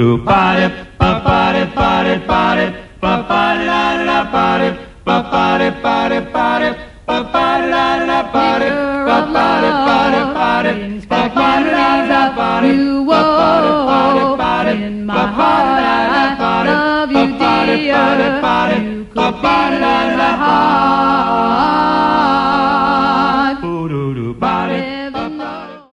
In my heart I love you, dear. You could be